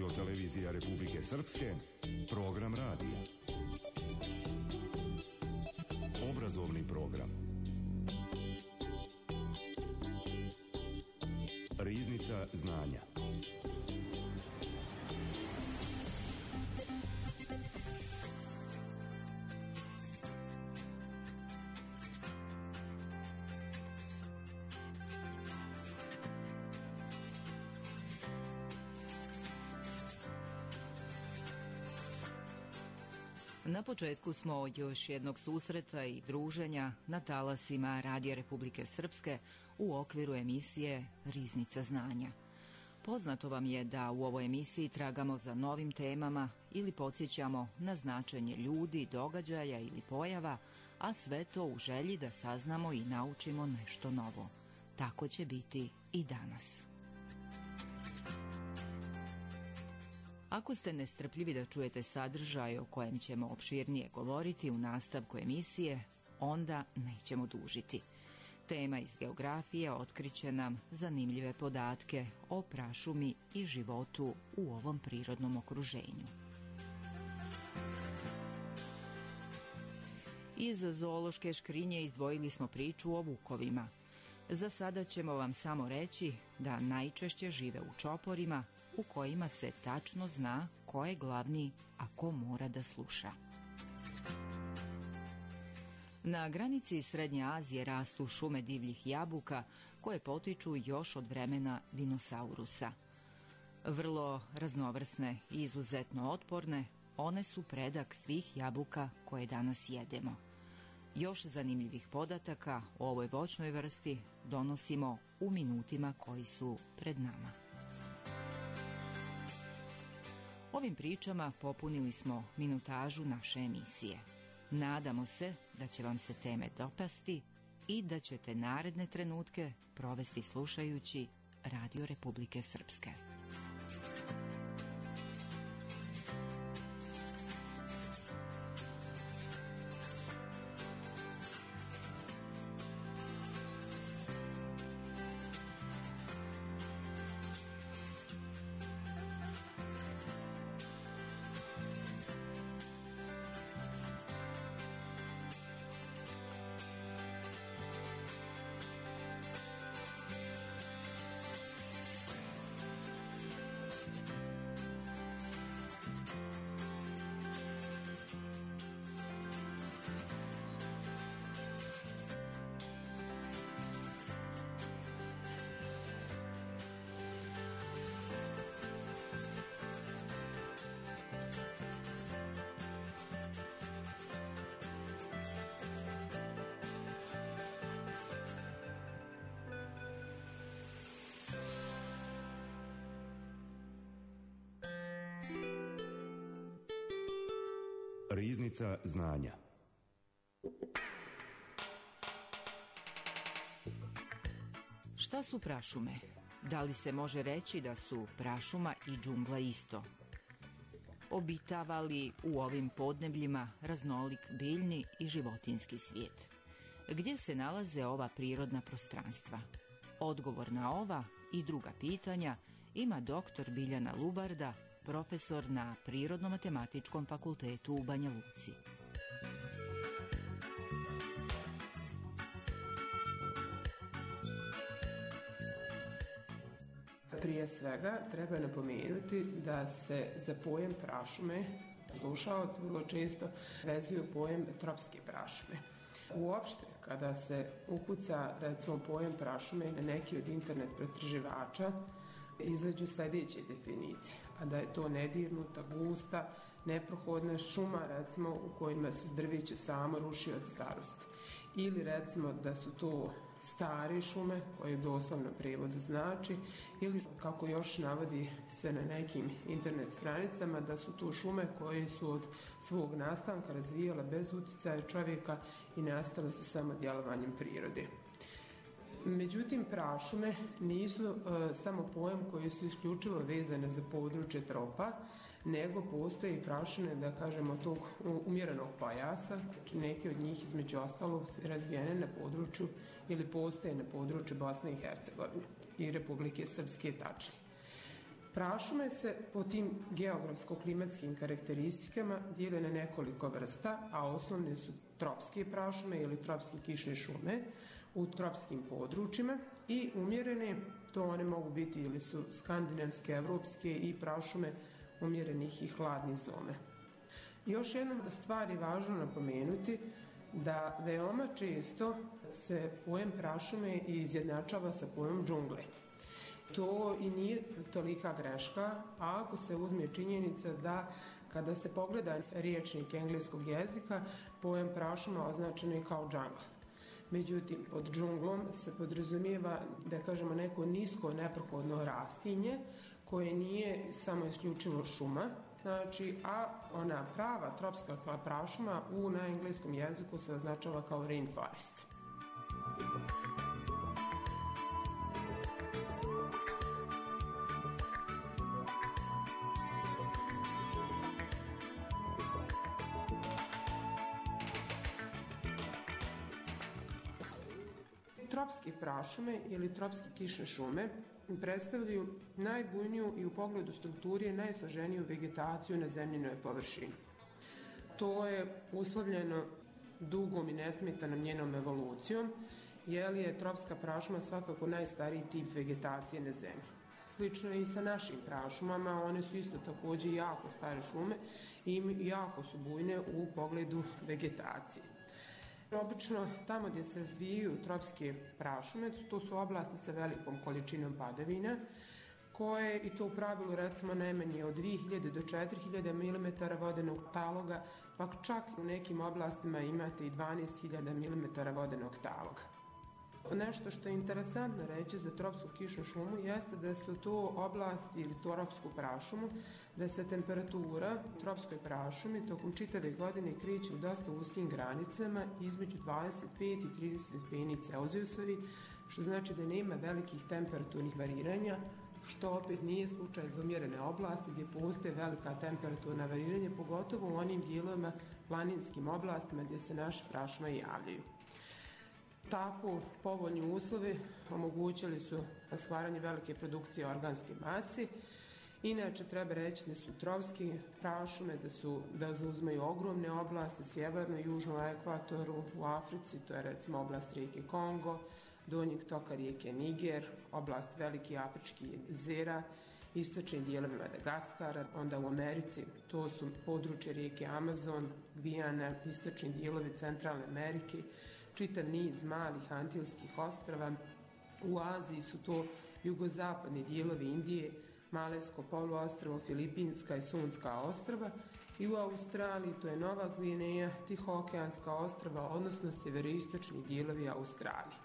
Radio televizija Republike Srpske, program radija. Obrazovni program. Riznica znanja. Na početku smo još jednog susreta i druženja na talasima Radija Republike Srpske u okviru emisije Riznica znanja. Poznato vam je da u ovoj emisiji tragamo za novim temama ili podsjećamo na značenje ljudi, događaja ili pojava, a sve to u želji da saznamo i naučimo nešto novo. Tako će biti i danas. Ako ste nestrpljivi da čujete sadržaj o kojem ćemo opširnije govoriti u nastavku emisije, onda nećemo dužiti. Tema iz geografije otkriće nam zanimljive podatke o prašumi i životu u ovom prirodnom okruženju. Iz zoološke škrinje izdvojili smo priču o vukovima. Za sada ćemo vam samo reći da najčešće žive u čoporima u kojima se tačno zna ko je glavni, a ko mora da sluša. Na granici Srednje Azije rastu šume divljih jabuka koje potiču još od vremena dinosaurusa. Vrlo raznovrsne i izuzetno otporne, one su predak svih jabuka koje danas jedemo. Još zanimljivih podataka o ovoj voćnoj vrsti donosimo u minutima koji su pred nama. Ovim pričama popunili smo minutažu naše emisije. Nadamo se da će vam se teme dopasti i da ćete naredne trenutke provesti slušajući Radio Republike Srpske. Riznica znanja. Šta su prašume? Da li se može reći da su prašuma i džungla isto? Obitava li u ovim podnebljima raznolik biljni i životinjski svijet? Gdje se nalaze ova prirodna prostranstva? Odgovor na ova i druga pitanja ima dr. Biljana Lubarda, profesor na Prirodno-matematičkom fakultetu u Banja Luci. Prije svega treba napomenuti da se za pojam prašume slušaoci vrlo često vezuju pojam tropske prašume. Uopšte, kada se ukuca recimo pojam prašume na neki od internet pretraživača, izađu sljedeće definicije, a da je to nedirnuta, gusta, neprohodna šuma, recimo u kojima se drveće samo ruši od starosti. Ili recimo da su to stare šume, koje doslovno prevodu znači, ili kako još navodi se na nekim internet stranicama, da su to šume koje su od svog nastanka razvijale bez uticaja čovjeka i nastale su samo djelovanjem prirode. Međutim, prašume nisu samo pojam koji su isključivo vezane za područje tropa, nego postoje i prašume, da kažemo, tog umjerenog pojasa. Neki od njih između ostalog su razvijene na području ili postoje na području Bosne i Hercegovine i Republike Srpske tačnije. Prašume se po tim geografsko-klimatskim karakteristikama dijele na nekoliko vrsta, a osnovne su tropske prašume ili tropske kišne šume u tropskim područjima i umjerene, to one mogu biti ili su skandinavske, evropske i prašume umjerenih i hladnih zona. Još jedna stvar je važno napomenuti da veoma često se pojam prašume izjednačava sa pojmom džungle. To i nije tolika greška, a ako se uzme činjenica da kada se pogleda riječnik engleskog jezika, pojam prašuma označen je kao jungle. Međutim, pod džunglom se podrazumijeva, da kažemo, neko nisko neprohodno rastinje koje nije samo isključivo šuma, znači, a ona prava tropska prašuma na engleskom jeziku se označava kao rainforest. Tropske prašume ili tropske kišne šume predstavljaju najbujniju i u pogledu strukture najsloženiju vegetaciju na zemljinoj površini. To je uslovljeno dugom i nesmetanom njenom evolucijom, jer je tropska prašuma svakako najstariji tip vegetacije na zemlji. Slično je i sa našim prašumama, one su isto također jako stare šume i jako su bujne u pogledu vegetacije. Obično tamo gdje se razvijaju tropske prašume, to su oblasti sa velikom količinom padavina, koje, i to u pravilu recimo najmanje od 2000 do 4000 mm vodenog taloga, pa čak u nekim oblastima imate i 12.000 mm vodenog taloga. Nešto što je interesantno reći za tropsku kišnu šumu jeste da su to oblasti ili tropsku prašumu, da se temperatura u tropskoj prašumi tokom čitave godine kreće u dosta uskim granicama između 25 i 30 stepeni Celzijusovi, što znači da nema velikih temperaturnih variranja, što opet nije slučaj za umjerene oblasti gdje postoje velika temperaturna variranja, pogotovo u onim dijelovima planinskim oblastima gdje se naše prašume javljaju. Tako povoljni uslovi omogućili su stvaranje velike produkcije organske mase. Inače, treba reći da su tropske prašume, da zauzmaju ogromne oblasti, sjeverno i južno ekvatoru u Africi, to je recimo oblast rijeke Kongo, donjeg toka rijeke Niger, oblast velikih afričkih jezera, istočni dijelovi Madagaskara, onda u Americi to su područje rijeke Amazon, Gvijana, istočni dijelovi Centralne Amerike, čitav niz malih antilskih ostrava. U Aziji su to jugozapadni dijelovi Indije, Malajsko poluostrvo, Filipinska i Sunska ostrva, i u Australiji to je Nova Gvineja, Tihookeanska ostrva, odnosno sjeveroistočni dijelovi Australije.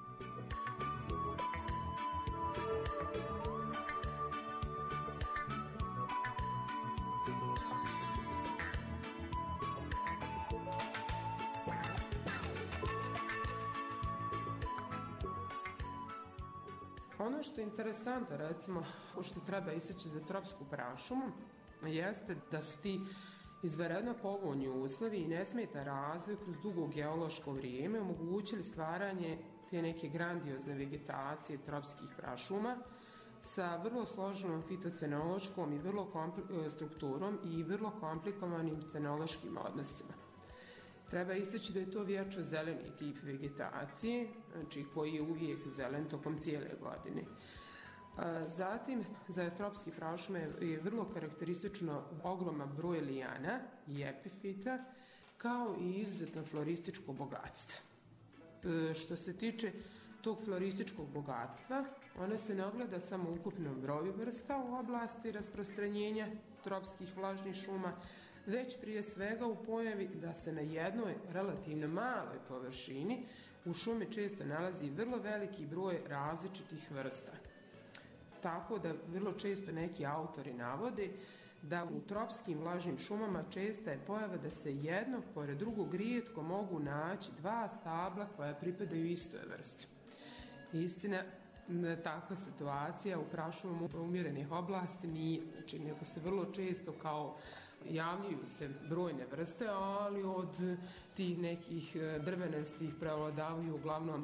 Ono što je interesantno, recimo, što treba istaći za tropsku prašumu, jeste da su ti izvanredno povoljni uslovi i nesmetan razvoj kroz dugo geološko vrijeme omogućili stvaranje te neke grandiozne vegetacije tropskih prašuma sa vrlo složenom fitocenološkom i strukturom i vrlo komplikovanim cenološkim odnosima. Treba istaći da je to vječno zeleni tip vegetacije, znači koji je uvijek zelen tokom cijele godine. Zatim, za tropski prašume je vrlo karakteristično ogroman broj lijana i epifita, kao i izuzetno florističko bogatstvo. Što se tiče tog florističkog bogatstva, ona se ne ogleda samo u ukupnom broju vrsta u oblasti rasprostranjenja tropskih vlažnih šuma, već prije svega u pojavi da se na jednoj relativno maloj površini u šumi često nalazi vrlo veliki broj različitih vrsta. Tako da vrlo često neki autori navode da u tropskim vlažnim šumama česta je pojava da se jedno pored drugog rijetko mogu naći dva stabla koja pripadaju istoj vrsti. Istina, takva situacija u prašumama umjerenih oblasti nije, znači nego se vrlo često kao javljaju se brojne vrste, ali od tih nekih drvenastih prevladavaju uglavnom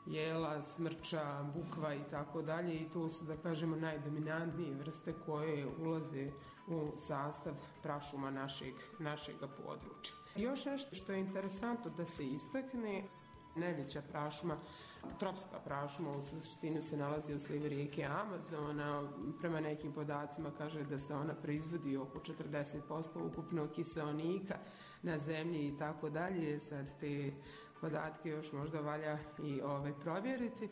jela, smrča, bukva i tako dalje, i to su, da kažemo, najdominantnije vrste koje ulaze u sastav prašuma našeg područja. Još nešto što je interesantno da se istakne, najveća prašuma, tropska prašuma, u suštini se nalazi u slivu rijeke Amazona. Prema nekim podacima kaže da se ona proizvodi oko 40% ukupnog kiseonika na zemlji i tako dalje. Sad te podatke još možda valja i provjeriti.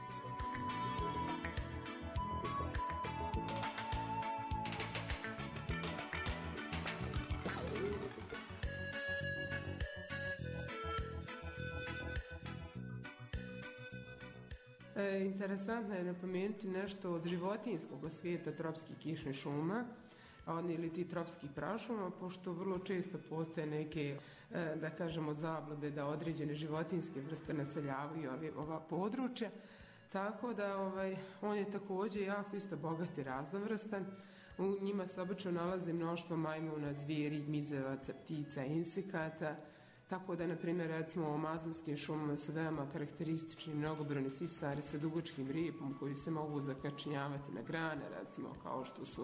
Interesantno je napomenuti nešto od životinjskog svijeta tropskih kišnih šuma ili ti tropskih prašuma, pošto vrlo često postoje neke, da kažemo, zablude da određene životinjske vrste naseljavaju ova područja, tako da on je također jako isto bogat i raznovrstan. U njima se obično nalazi mnoštvo majmuna, zvijeri, gmizevaca, ptica, insekata. Tako da, na primjer, recimo u amazonskim šumama su veoma karakteristični mnogobrojni sisari sa dugačkim ripom koji se mogu zakačnjavati na grane, recimo kao što su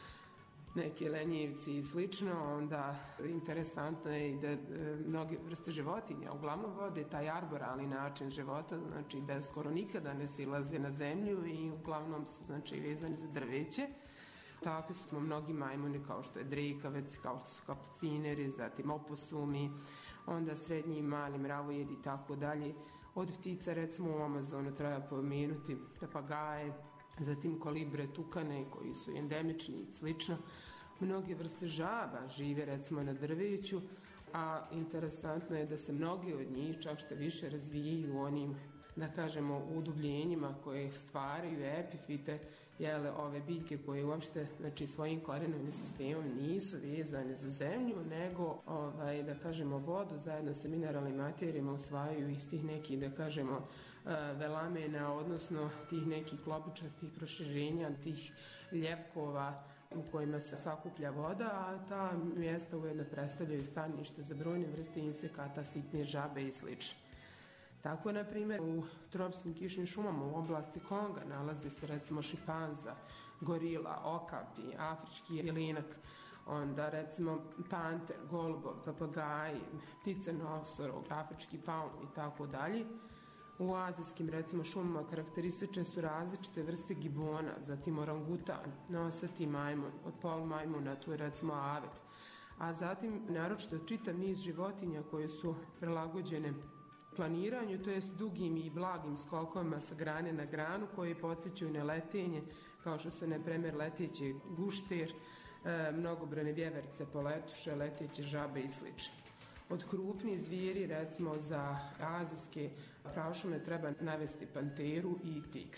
neki lenjivci i slično. Onda interesantno je i da mnoge vrste životinja uglavnom vode taj arboralni način života, znači da skoro nikada ne silaze na zemlju i uglavnom su, znači, vezani za drveće. Takvi smo mnogi majmuni kao što je drekavac, kao što su kapucineri, zatim oposumi, onda srednji i mali mravojedi i tako dalje. Od ptica, recimo u Amazonu treba pomenuti papagaje, zatim kolibre, tukane koji su endemični i slično. Mnoge vrste žaba žive recimo na drveću, a interesantno je da se mnogi od njih čak što više razvijaju u onim, da kažemo, udubljenjima koje stvaraju epifite, ove biljke koje uopšte, znači, svojim korenovnim sistemom nisu vezane za zemlju, nego, da kažemo, vodu zajedno sa mineralnim materijama usvajaju iz tih nekih, da kažemo, velamena, odnosno tih nekih klobučastih proširenja, tih ljevkova u kojima se sakuplja voda, a ta mjesta ujedno predstavljaju stanište za brojne vrste insekata, sitne žabe i slično. Tako, na primjer, u tropskim kišnim šumama u oblasti Konga nalazi se recimo šimpanza, gorila, okapi, afrički jelinak, onda recimo panter, golubov, papagaji, ptice nosorog, afrički paun i tako dalje. U azijskim, recimo, šumama karakteristične su različite vrste gibona, zatim orangutan, nosati majmun, od pol majmuna, tu je recimo avet, a zatim naročito čitav niz životinja koje su prilagođene planiranju, to jest dugim i blagim skokovima sa grane na granu koji podsjećaju na letenje, kao što se, na primjer, leteći gušter, mnogobrojne vjeverce, poletuše, leteće žabe i sl. Od krupnih zvijeri, recimo za azijske prašume, treba navesti panteru i tigra.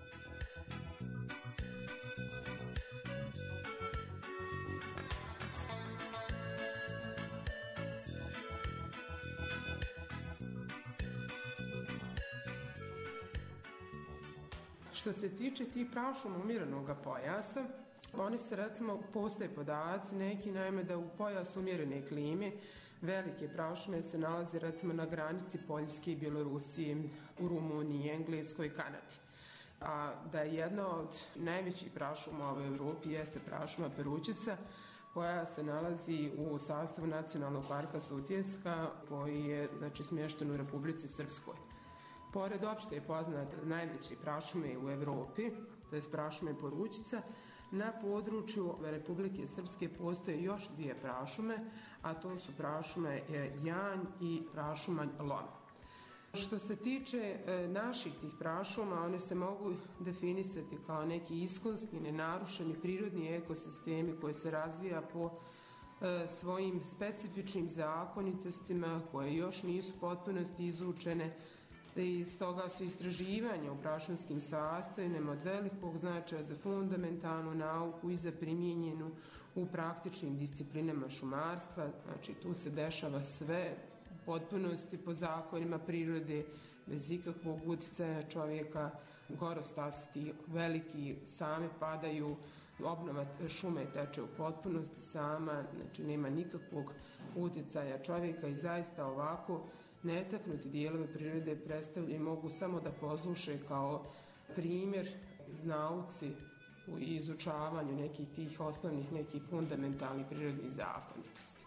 Što se tiče tih prašuma umjerenog pojasa, oni se, recimo, postoje podaci neki, naime, da u pojasu umjerene klime velike prašume se nalaze, recimo, na granici Poljske i Bjelorusije, u Rumuniji, Engleskoj i Kanadi. A da je jedna od najvećih prašuma u Evropi jeste prašuma perućica, koja se nalazi u sastavu Nacionalnog parka Sutjeska, koji je, znači, smješten u Republici Srpskoj. Pored opšte je poznate najveće prašume u Evropi, to je prašume Porućica, na području Republike Srpske postoje još dvije prašume, a to su prašume Janj i prašumanj Lom. Što se tiče naših tih prašuma, one se mogu definisati kao neki iskonski, nenarušeni prirodni ekosistemi koji se razvija po svojim specifičnim zakonitostima koje još nisu potpunosti izučene, i stoga su istraživanja u prašumskim sastavima od velikog značaja za fundamentalnu nauku i za primijenjenu u praktičnim disciplinama šumarstva. Znači, tu se dešava sve u potpunosti po zakonima prirode, bez ikakvog uticaja čovjeka. Gorostasti veliki same padaju, obnova šume teče u potpunosti sama, znači nema nikakvog uticaja čovjeka i zaista ovako netaknuti dijelovi prirode predstavljaju i mogu samo da poslušaju kao primjer znauci u izučavanju nekih tih osnovnih, nekih fundamentalnih prirodnih zakonitosti.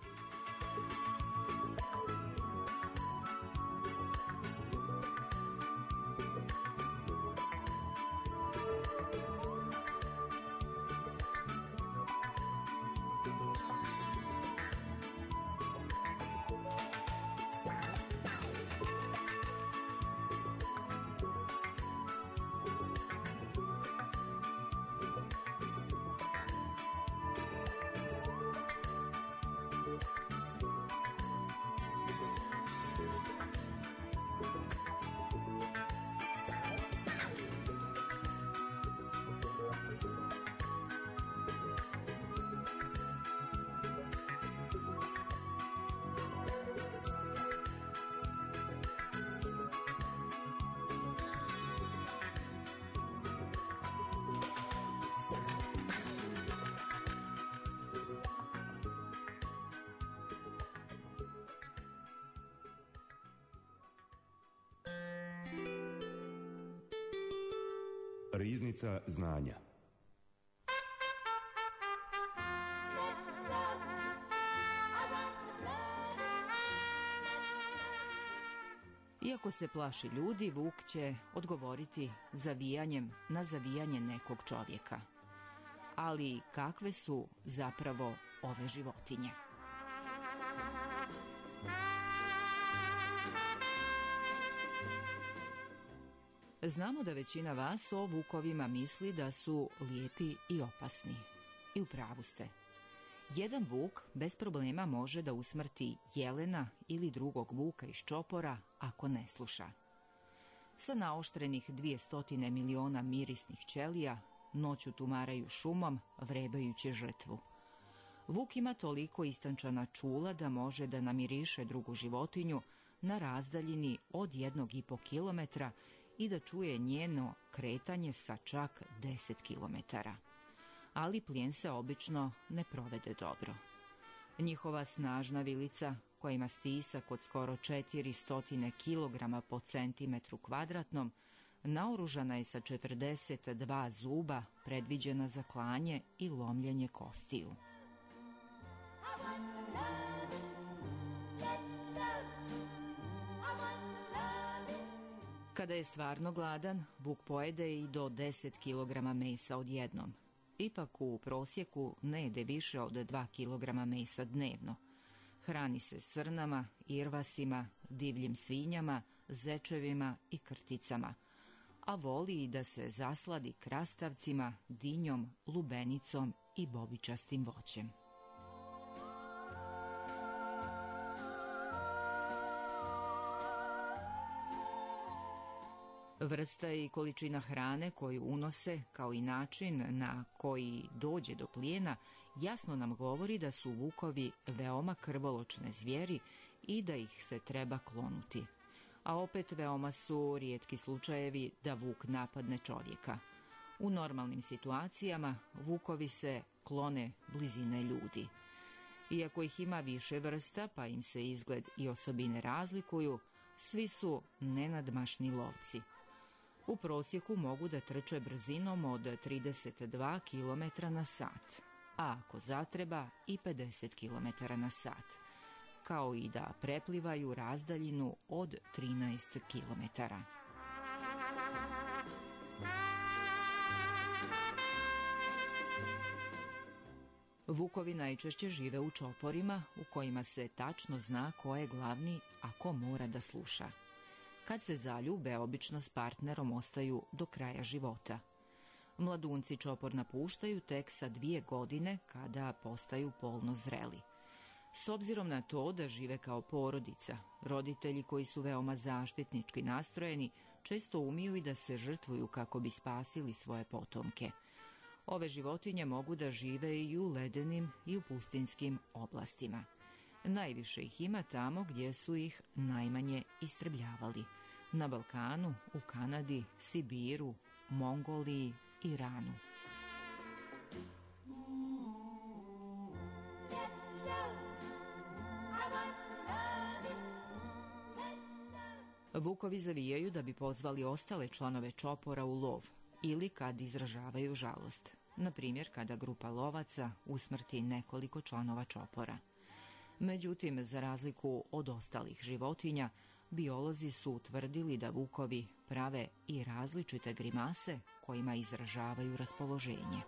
Riznica znanja. Iako se plaši ljudi, vuk će odgovoriti zavijanjem na zavijanje nekog čovjeka. Ali kakve su zapravo ove životinje? Znamo da većina vas o vukovima misli da su lijepi i opasni. I u pravu ste. Jedan vuk bez problema može da usmrti jelena ili drugog vuka iz čopora ako ne sluša. Sa naoštrenih 200 miliona mirisnih ćelija noću tumaraju šumom, vrebajući žrtvu. Vuk ima toliko istančana čula da može da namiriše drugu životinju na razdaljini od 1,5 kilometra i da čuje njeno kretanje sa čak 10 kilometara. Ali plijen se obično ne provede dobro. Njihova snažna vilica, koja ima stisak od skoro 400 kg po centimetru kvadratnom, naoružana je sa 42 zuba predviđena za klanje i lomljenje kostiju. Kada je stvarno gladan, vuk pojede i do 10 kg mesa odjednom. Ipak u prosjeku ne jede više od 2 kg mesa dnevno. Hrani se srnama, irvasima, divljim svinjama, zečevima i krticama, a voli i da se zasladi krastavcima, dinjom, lubenicom i bobičastim voćem. Vrsta i količina hrane koju unose, kao i način na koji dođe do plijena, jasno nam govori da su vukovi veoma krvoločne zvijeri i da ih se treba klonuti. A opet veoma su rijetki slučajevi da vuk napadne čovjeka. U normalnim situacijama vukovi se klone blizine ljudi. Iako ih ima više vrsta, pa im se izgled i osobine razlikuju, svi su nenadmašni lovci. U prosjeku mogu da trče brzinom od 32 km na sat, a ako zatreba i 50 km na sat, kao i da preplivaju razdaljinu od 13 km. Vukovi najčešće žive u čoporima u kojima se tačno zna ko je glavni, a ko mora da sluša. Kad se zaljube, obično s partnerom ostaju do kraja života. Mladunci čopor napuštaju tek sa 2 godine kada postaju polno zreli. S obzirom na to da žive kao porodica, roditelji koji su veoma zaštitnički nastrojeni često umiju i da se žrtvuju kako bi spasili svoje potomke. Ove životinje mogu da žive i u ledenim i u pustinskim oblastima. Najviše ih ima tamo gdje su ih najmanje istrebljavali. Na Balkanu, u Kanadi, Sibiru, Mongoliji, Iranu. Vukovi zavijaju da bi pozvali ostale članove čopora u lov ili kad izražavaju žalost, na primjer kada grupa lovaca usmrti nekoliko članova čopora. Međutim, za razliku od ostalih životinja, biolozi su utvrdili da vukovi prave i različite grimase kojima izražavaju raspoloženje.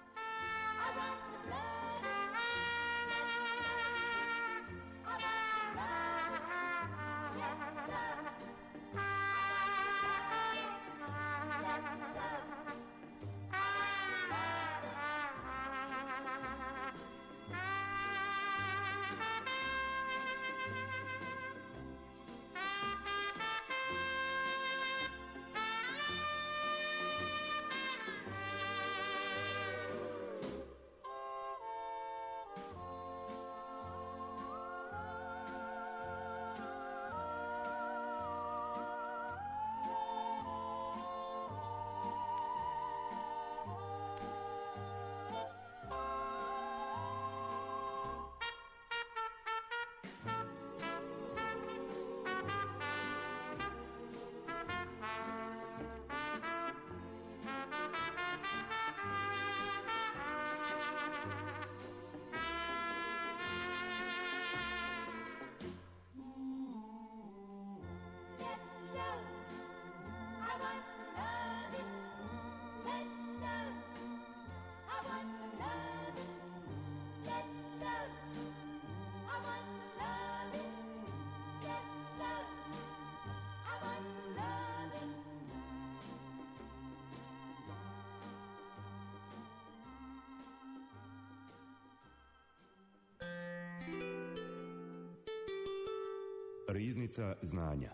Riznica znanja.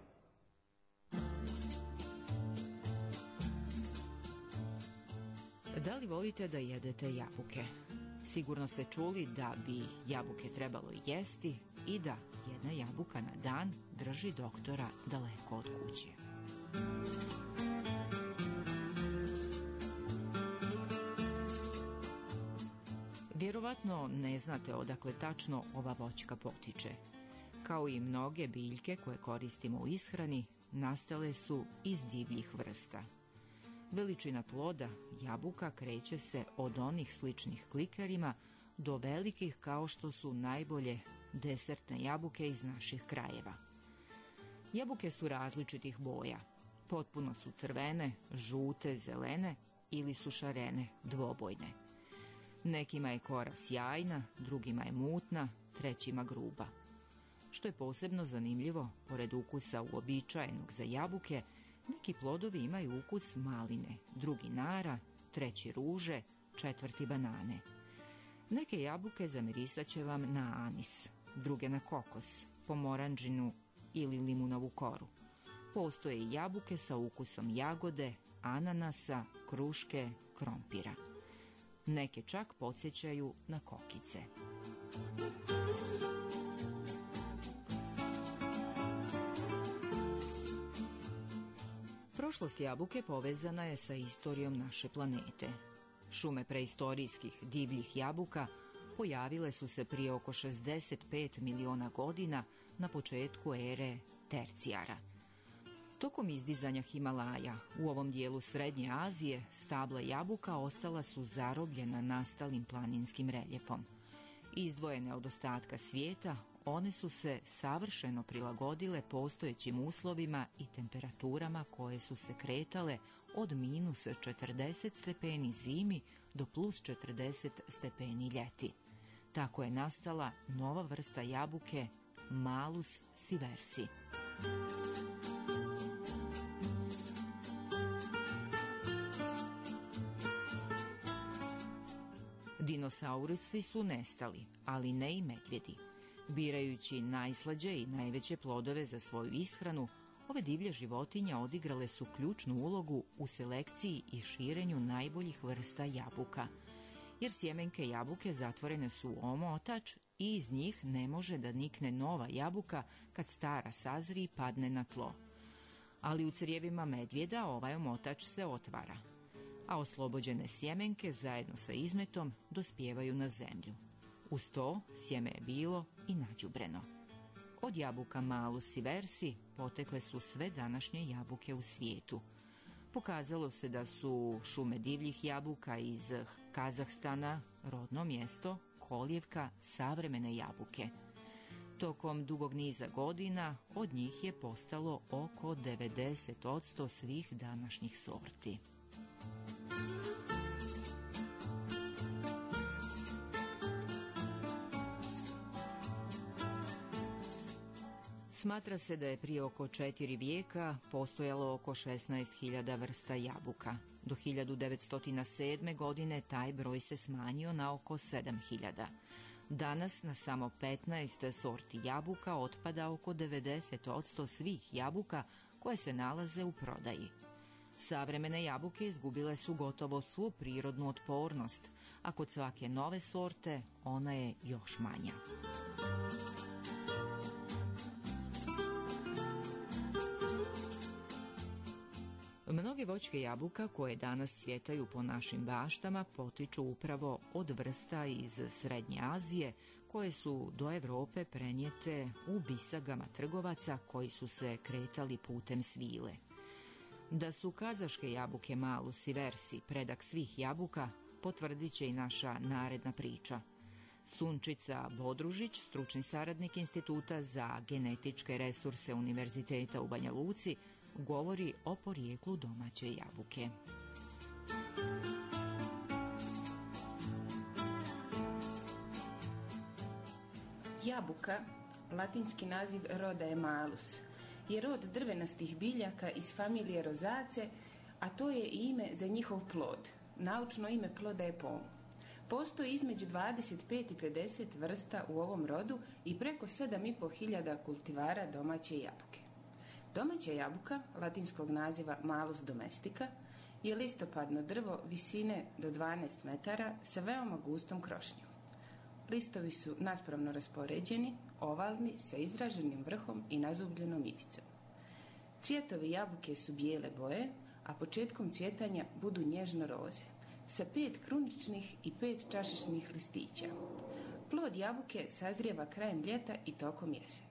Da li volite da jedete jabuke? Sigurno ste čuli da bi jabuke trebalo jesti i da jedna jabuka na dan drži doktora daleko od kuće. Vjerovatno ne znate odakle tačno ova voćka potiče. Kao i mnoge biljke koje koristimo u ishrani, nastale su iz divljih vrsta. Veličina ploda jabuka kreće se od onih sličnih klikerima do velikih kao što su najbolje desertne jabuke iz naših krajeva. Jabuke su različitih boja. Potpuno su crvene, žute, zelene ili su šarene, dvobojne. Nekima je kora sjajna, drugima je mutna, trećima gruba. Što je posebno zanimljivo, pored ukusa uobičajenog za jabuke, neki plodovi imaju ukus maline, drugi nara, treći ruže, četvrti banane. Neke jabuke zamirisat će vam na anis, druge na kokos, pomoranđinu ili limunovu koru. Postoje i jabuke sa ukusom jagode, ananasa, kruške, krompira. Neke čak podsjećaju na kokice. Prošlost jabuke povezana je sa istorijom naše planete. Šume preistorijskih divljih jabuka pojavile su se prije oko 65 miliona godina na početku ere tercijara. Tokom izdizanja Himalaja u ovom dijelu Srednje Azije stabla jabuka ostala su zarobljena nastalim planinskim reljefom. Izdvojene od ostatka svijeta, one su se savršeno prilagodile postojećim uslovima i temperaturama koje su se kretale od minus 40 stepeni zimi do plus 40 stepeni ljeti. Tako je nastala nova vrsta jabuke Malus sieversi. Dinosaurusi su nestali, ali ne i medvjedi. Birajući najslađe i najveće plodove za svoju ishranu, ove divlje životinje odigrale su ključnu ulogu u selekciji i širenju najboljih vrsta jabuka. Jer sjemenke jabuke zatvorene su u omotač i iz njih ne može da nikne nova jabuka kad stara sazri i padne na tlo. Ali u crijevima medvjeda ovaj omotač se otvara, a oslobođene sjemenke zajedno sa izmetom dospijevaju na zemlju. Uz to sjeme je bilo i nađubreno. Od jabuka Malus i Versi potekle su sve današnje jabuke u svijetu. Pokazalo se da su šume divljih jabuka iz Kazahstana rodno mjesto, kolijevka savremene jabuke. Tokom dugog niza godina od njih je postalo oko 90% svih današnjih sorti. Smatra se da je prije oko 4 vijeka postojalo oko 16.000 vrsta jabuka. Do 1907. godine taj broj se smanjio na oko 7.000. Danas na samo 15 sorti jabuka otpada oko 90% svih jabuka koje se nalaze u prodaji. Savremene jabuke izgubile su gotovo svu prirodnu otpornost, a kod svake nove sorte ona je još manja. Mnoge voćke jabuka koje danas cvjetaju po našim baštama potiču upravo od vrsta iz Srednje Azije koje su do Europe prenijete u bisagama trgovaca koji su se kretali putem svile. Da su kazaške jabuke Malus i Versi predak svih jabuka potvrdit će i naša naredna priča. Sunčica Bodružić, stručni saradnik Instituta za genetičke resurse Univerziteta u Banja Luci, govori o porijeklu domaće jabuke. Jabuka, latinski naziv roda je Malus, je rod drvenastih biljaka iz familije rozace, a to je i ime za njihov plod. Naučno ime ploda je pom. Postoji između 25 i 50 vrsta u ovom rodu i preko 7.500 kultivara domaće jabuke. Domaća jabuka, latinskog naziva Malus domestica, je listopadno drvo visine do 12 metara sa veoma gustom krošnjom. Listovi su naspravno raspoređeni, ovalni, sa izraženim vrhom i nazubljenom ivicom. Cvjetovi jabuke su bijele boje, a početkom cvjetanja budu nježno roze, sa 5 kruničnih i 5 čašičnih listića. Plod jabuke sazrijeva krajem ljeta i tokom jeseni.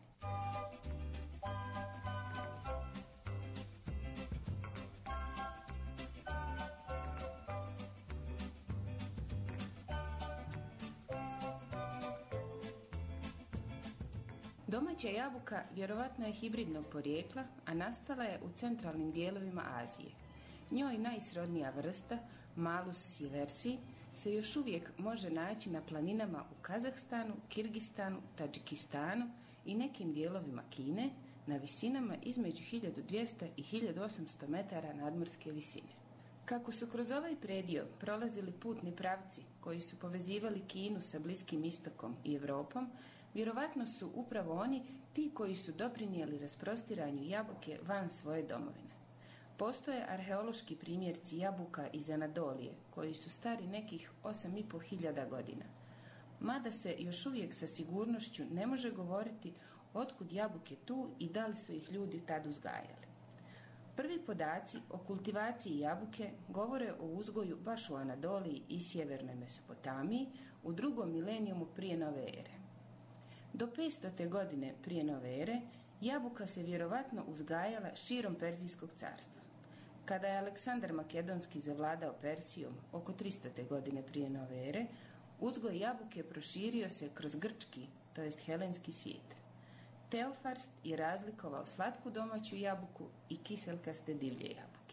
Domaća jabuka vjerovatno je hibridnog porijekla, a nastala je u centralnim dijelovima Azije. Njoj najsrodnija vrsta, Malus sieversi, se još uvijek može naći na planinama u Kazahstanu, Kirgistanu, Tadžikistanu i nekim dijelovima Kine na visinama između 1200 i 1800 metara nadmorske visine. Kako su kroz ovaj predio prolazili putni pravci koji su povezivali Kinu sa Bliskim istokom i Europom, vjerovatno su upravo oni ti koji su doprinijeli rasprostiranju jabuke van svoje domovine. Postoje arheološki primjerci jabuka iz Anadolije, koji su stari nekih 8.500 godina. Mada se još uvijek sa sigurnošću ne može govoriti otkud jabuke tu i da li su ih ljudi tad uzgajali. Prvi podaci o kultivaciji jabuke govore o uzgoju baš u Anadoliji i sjevernoj Mesopotamiji u 2. milenijumu prije nove ere. Do 500. godine prije nove ere jabuka se vjerovatno uzgajala širom Perzijskog carstva. Kada je Aleksandar Makedonski zavladao Persijom oko 300. godine prije nove ere, uzgoj jabuke proširio se kroz grčki, to jest helenski svijet. Teofarst je razlikovao slatku domaću jabuku i kiselkaste divlje jabuke.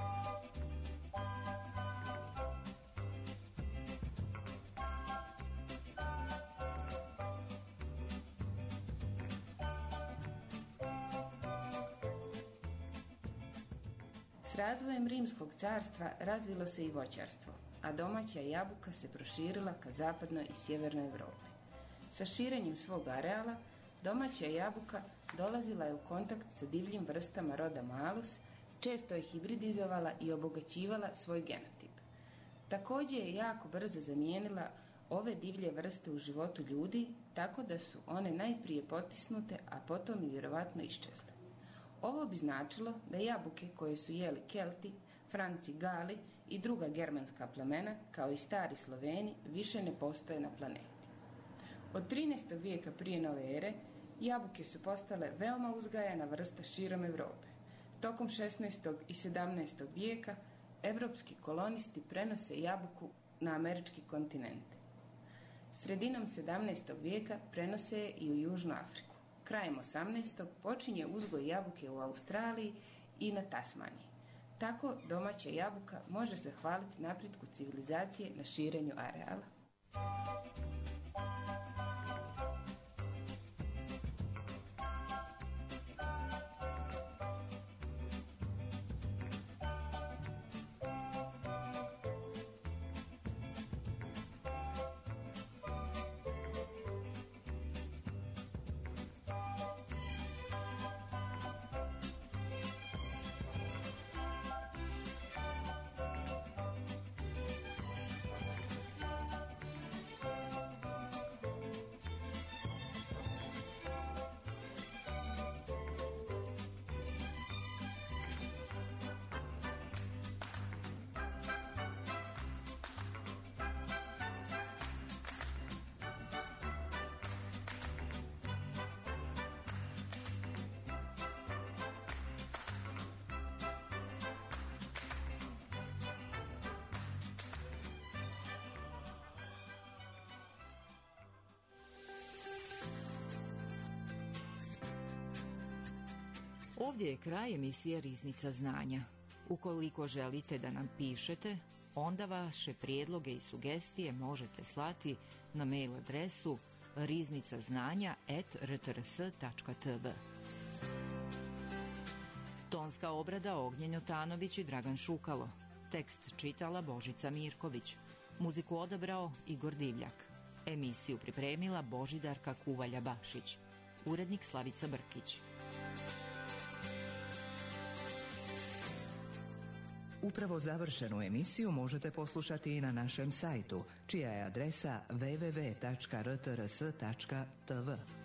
S razvojem Rimskog carstva razvilo se i voćarstvo, a domaća jabuka se proširila ka zapadnoj i sjevernoj Europi. Sa širenjem svog areala, domaća jabuka dolazila je u kontakt sa divljim vrstama roda Malus, često je hibridizovala i obogaćivala svoj genotip. Također je jako brzo zamijenila ove divlje vrste u životu ljudi, tako da su one najprije potisnute, a potom i vjerovatno iščezle. Ovo bi značilo da jabuke koje su jeli Kelti, Franci, Gali i druga germanska plemena, kao i stari Sloveni, više ne postoje na planeti. Od 13. vijeka prije nove ere Jabuke su postale veoma uzgajana vrsta širom Europe. Tokom 16. i 17. vijeka evropski kolonisti prenose jabuku na američki kontinent. Sredinom 17. vijeka prenose je i u Južnu Afriku. Krajem 18. počinje uzgoj jabuke u Australiji i na Tasmaniji. Tako domaća jabuka može zahvaliti napretku civilizacije na širenju areala. Ovdje je kraj emisije Riznica znanja. Ukoliko želite da nam pišete, onda vaše prijedloge i sugestije možete slati na mail adresu riznicaznanja@rtrs.tv. Tonska obrada Ognjen Jotanović i Dragan Šukalo. Tekst čitala Božica Mirković. Muziku odabrao Igor Divljak. Emisiju pripremila Božidarka Kuvalja-Bašić. Urednik Slavica Brkić. Upravo završenu emisiju možete poslušati i na našem sajtu, čija je adresa www.rtrs.tv.